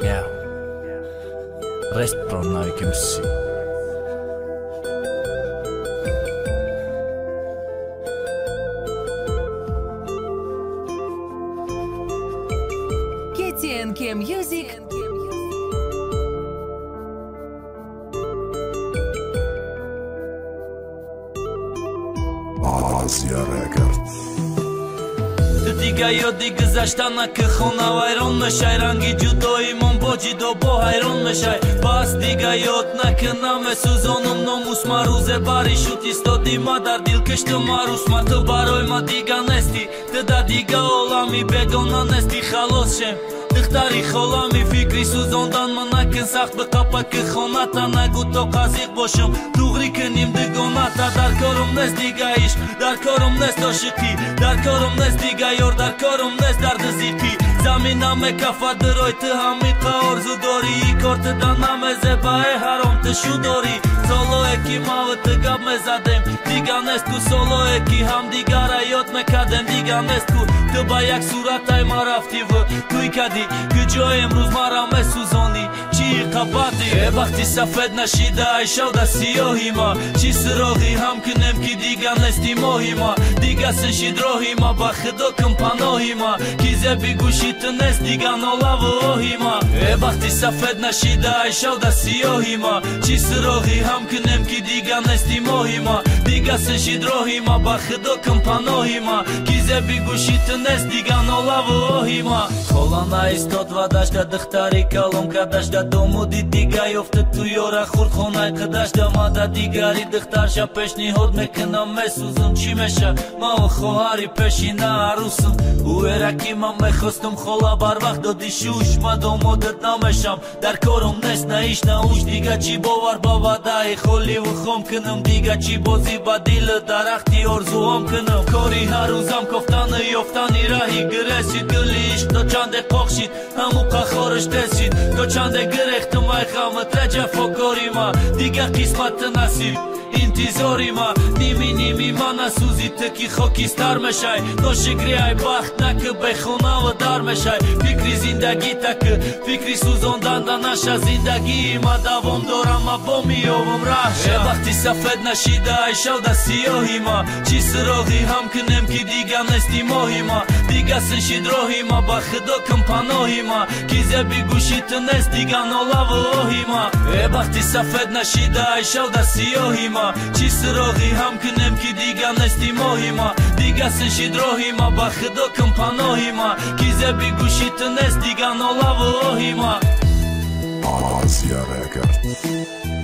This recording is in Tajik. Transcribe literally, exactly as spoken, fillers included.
Yeah. Rest pro navikimsi. K T N K Music. Asia Records. Diga io diga zashtana că khona vayron me shayrangi judoyi mon boji do bo hayron me shay bas diga yot na kna me suzonum no musmaruze bari shuti sto di madar dil kshto marus ma to baroy ma diga nesti te da diga olami bedona nesti khalos shem Dixtari xolami fikri suzondan manakın saxbı kapakı xonata nagu to qaziq boshum Tuğri kenim digonata dar korum nes diga ish dar korum nes toshiki dar korum nes diga yor dar korum nes dar diziki Zamina me kafa dıroj të hamit ka orzu dori I kortë dana me zeba e harom të shudori Solo e ki mavë të gab me zadem Diga nes tu solo e ki ham digara jot me kadem Diga nes tu të bajak surataj maraftivë Kuj ka di Gëgjoj emruz mara me suzoni Qi I kapati E bakti sa fed na shida I shauda si johima Qi sërohi ham kënem ki diga nes ti mohima Diga se shidrohima Ba khëdo këm panohima Ki zebi gushit të nes diga no lavë ohima E bakti sa fed na shida I shauda si johima Qi sërohi ham kënem ki diga nes ti mohima Diga se shidrohima Ba khëdo këm panohima Ki zebi gushit të nes diga no lavë ohima Kolana I stot vadashka dëhtari kalom ka dashka domu di diga joftë tu jora khur khonaj këdashka ma da digari dëhtar sha peshni hod me këna me suzëm qimesha ma o khohari peshina arusëm u era kima me khostum khola barvaq do di shush ma do modët na me sham dar korum nes na ish na ush diga qi bovar bavada I kholi u khom kënëm diga qi bozi badilë darakti orzuam kënëm kori haruzam koftane joftani rahi gëresit gëli ish do qande kokshit Hamu ka khorështesit Do qande gërek të majka Më tregja fokorima Diga kismat të nasib Intizorima Nimi nimi mana suzi të ki khoki star me shaj Do shikriaj baht na kë bekhona vë dar me shaj Fikri zindagi ta kë Fikri suzon danda nasha zindagi Ma davom dora ma bomi ovëm rasha E bakti sa fed na shida I shauda si johima Qi sërohi ham kënem ki diga nes ti mohima Diga se shidrohima Ba khëdo këm panohima Ki zebi gushit të nes diga no lavë ohima E bakti sa fed na shida I shauda si johima Qi sërohi ham kënem ki diga nes ti mohima Diga se shidrohima Ba khëdo këm panohima Ki zebi gushit të nes diga no lavë ohima Asia Records.